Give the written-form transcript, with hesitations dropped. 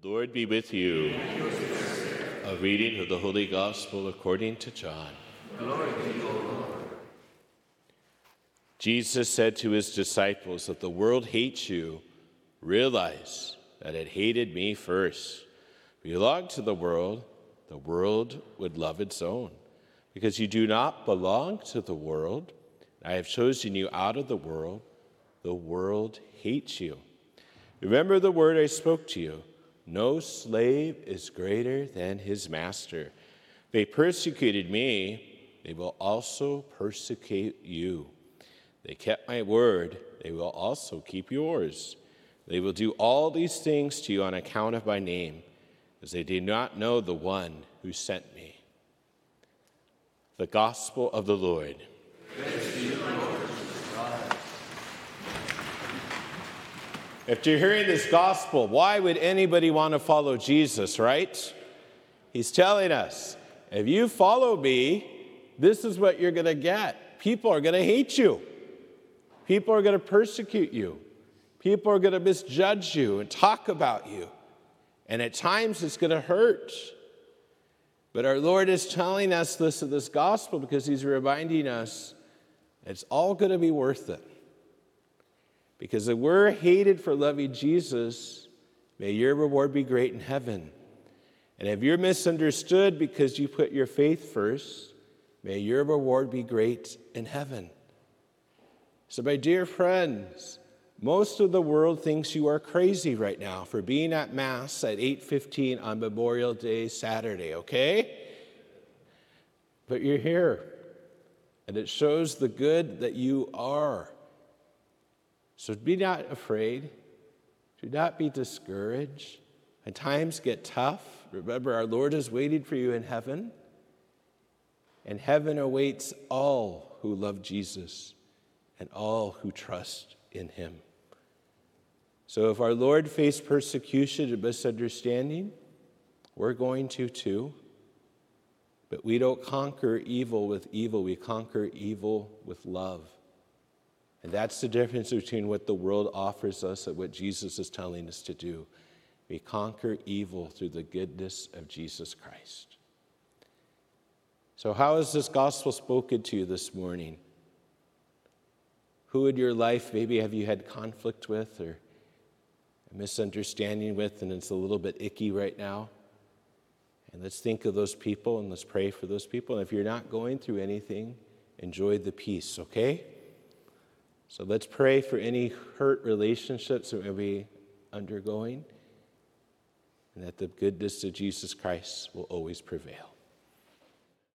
Lord be with you. A reading of the Holy Gospel according to John. Glory to you, O Lord. Jesus said to his disciples, "If the world hates you, realize that it hated me first. If you belong to the world would love its own. Because you do not belong to the world, I have chosen you out of the world hates you. Remember the word I spoke to you. No slave is greater than his master. They persecuted me, they will also persecute you. They kept my word, they will also keep yours. They will do all these things to you on account of my name, because they do not know the one who sent me." The Gospel of the Lord. Praise to you, Lord God. After hearing this gospel, why would anybody want to follow Jesus, right? He's telling us, if you follow me, this is what you're going to get. People are going to hate you. People are going to persecute you. People are going to misjudge you and talk about you. And at times it's going to hurt. But our Lord is telling us this in this gospel because he's reminding us it's all going to be worth it. Because if we're hated for loving Jesus, may your reward be great in heaven. And if you're misunderstood because you put your faith first, may your reward be great in heaven. So my dear friends, most of the world thinks you are crazy right now for being at Mass at 8:15 on Memorial Day Saturday, okay? But you're here, and it shows the good that you are. So be not afraid. Do not be discouraged. When times get tough, remember our Lord is waiting for you in heaven, and heaven awaits all who love Jesus and all who trust in him. So if our Lord faced persecution and misunderstanding, we're going to too. But we don't conquer evil with evil. We conquer evil with love. And that's the difference between what the world offers us and what Jesus is telling us to do. We conquer evil through the goodness of Jesus Christ. So how has this gospel spoken to you this morning? Who in your life maybe have you had conflict with or a misunderstanding with, and it's a little bit icky right now? And let's think of those people and let's pray for those people. And if you're not going through anything, enjoy the peace, okay? So let's pray for any hurt relationships that we'll be undergoing, and that the goodness of Jesus Christ will always prevail.